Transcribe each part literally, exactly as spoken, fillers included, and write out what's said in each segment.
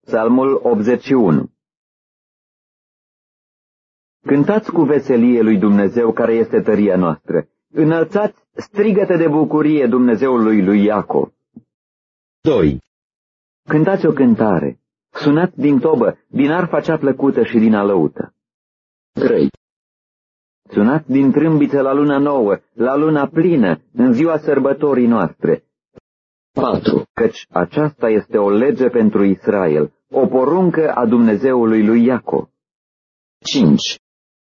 Psalmul optzeci și unu. Cântați cu veselie lui Dumnezeu, care este tăria noastră. Înălțați strigăte de bucurie Dumnezeului lui Iacov. doi. Cântați o cântare. Sunați din tobă, din arfa cea plăcută și din alăută. trei. Sunați din trâmbiță la luna nouă, la luna plină, în ziua sărbătorii noastre. patru. Căci aceasta este o lege pentru Israel, o poruncă a Dumnezeului lui Iacov. cinci.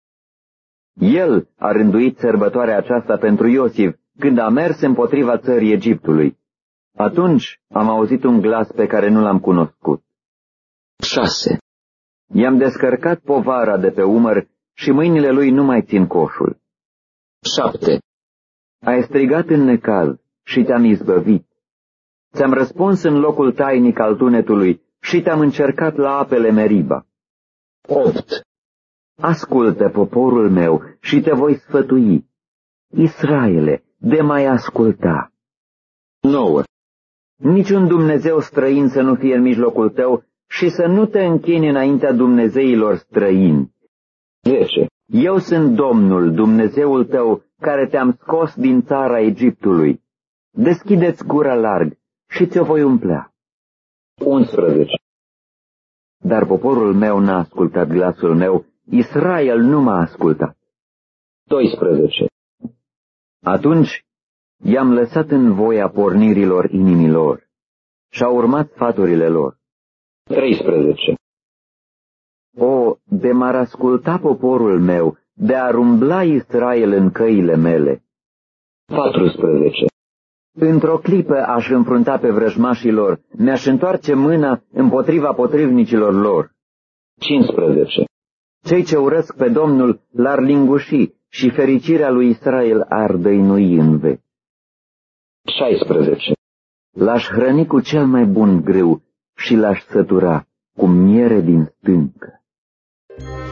El a rânduit sărbătoarea aceasta pentru Iosif, când a mers împotriva țării Egiptului. Atunci am auzit un glas pe care nu l-am cunoscut. șase. I-am descărcat povara de pe umăr și mâinile lui nu mai țin coșul. șapte. Ai strigat în necaz și te-am izbăvit. Ți-am răspuns în locul tainic al tunetului și te-am încercat la apele Meriba. opt. Ascultă, poporul meu, și te voi sfătui. Israele, de mai asculta. nouă. Niciun Dumnezeu străin să nu fie în mijlocul tău și să nu te închini înaintea dumnezeilor străini. zece. Eu sunt Domnul, Dumnezeul tău, care te-am scos din țara Egiptului. Deschideți gura larg și ți-o voi umplea. unsprezece. Dar poporul meu n-a ascultat glasul meu, Israel nu m-a ascultat. doisprezece. Atunci i-am lăsat în voia pornirilor inimilor și-au urmat sfaturile lor. treisprezece. O, de m-ar asculta poporul meu, de a umbla Israel în căile mele. patrusprezece. Într-o clipă aș înfrunta pe vrăjmașii lor, mi-aș întoarce mâna împotriva potrivnicilor lor. cincisprezece. Cei ce urăsc pe Domnul l-ar linguși și fericirea lui Israel ar dăinui în veci. șaisprezece. L-aș hrăni cu cel mai bun grâu și l-aș sătura cu miere din stâncă.